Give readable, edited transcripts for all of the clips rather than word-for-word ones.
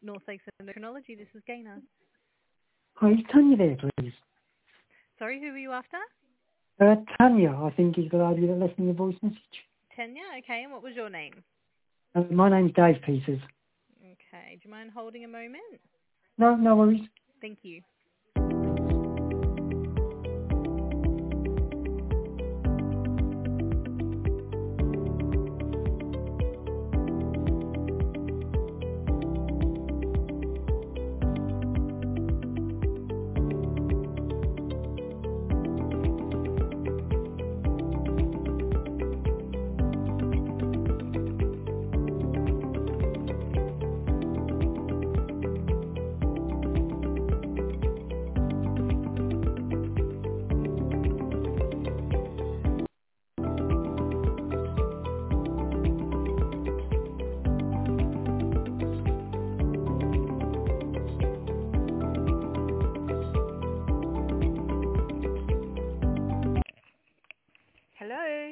North Lakes Endocrinology. This is Gaynor. Hi, is Tanya there, please? Sorry, who were you after? Tanya, I think, is the lady that left me a voice message. Tanya, okay, and what was your name? My name's Dave Peters. Okay, do you mind holding a moment? No, no worries. Thank you. Hello.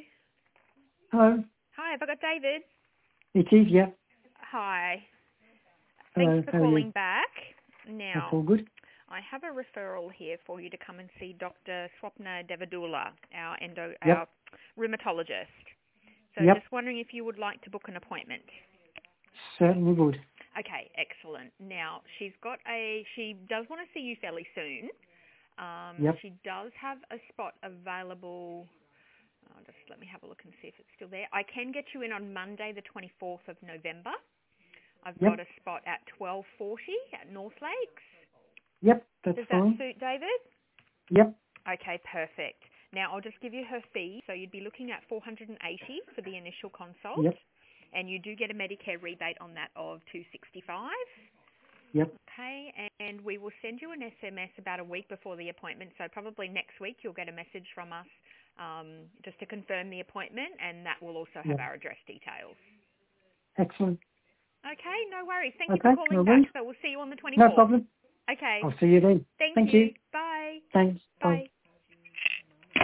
Hello. Hi, have I got David? It is, yeah. Hi. Hello, Thanks for how are calling you? back. That's Now, all good. I have a referral here for you to come and see Dr. Swapna Devadula, our Yep, rheumatologist. So yep, just wondering if you would like to book an appointment. certainly would. Okay, excellent. Now, she does want to see you fairly soon. Yep, She does have a spot available. Just let me have a look and see if it's still there. I can get you in on Monday, the 24th of November. I've got yep, a spot at 12:40 at North Lakes. yep, that's Does that fine. suit David? Yep, Okay, perfect. Now, I'll just give you her fee. So you'd be looking at $480 for the initial consult, yep, and you do get a Medicare rebate on that of $265. yep, Okay, and we will send you an SMS about a week before the appointment. So probably next week you'll get a message from us just to confirm the appointment, and that will also have yep. our address details. Excellent. Okay, no worries. Thank you for Okay, no calling back. worries. So we'll see you on the No 24th. problem. Okay, I'll see you then. thank Thank you. you. Bye. Thanks. Bye. Bye.